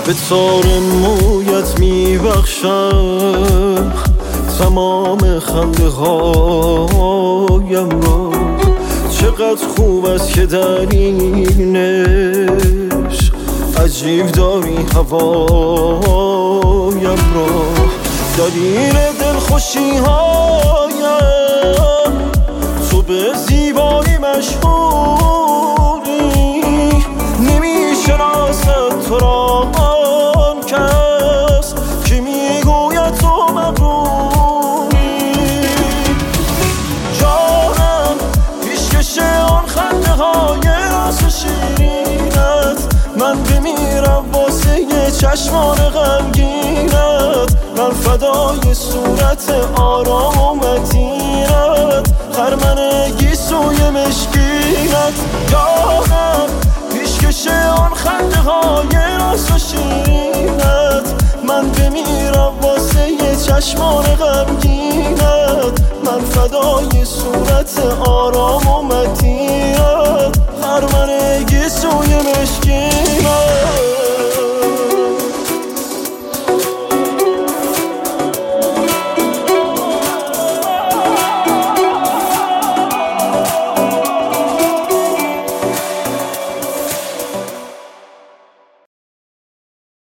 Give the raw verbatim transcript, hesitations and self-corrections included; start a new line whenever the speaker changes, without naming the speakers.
به تار مویت میبخشم تمام خنده هایم را. چقدر خوب است که در این عشق عجیب داری هوایم را. دلیل دلخوشی هایم تو به زیبایی مشهوری، نمیشناسد تو را آن کس که میگوید تو مغروری. جانم پیشکش آن خنده های راست و شیرینت، من بمیرم واسه یه چشمان غمگینت. من فدای صورت آرام و متینت، خرمنگی سوی مشکینت. جانم پیشکش آن خنده های راست و شیرینت، من بمیرم واسه یه چشمان غمگینت. من فدای صورت آرام و متینت، خرمنگی سوی مشکینت.